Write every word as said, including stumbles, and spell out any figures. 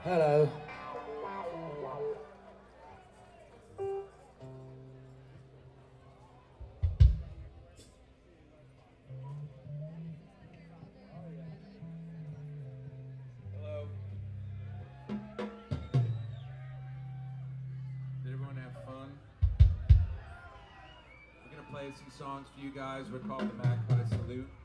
Hello. Hello. Did everyone have fun? We're gonna play some songs for you guys. We're called the Magpie Salute.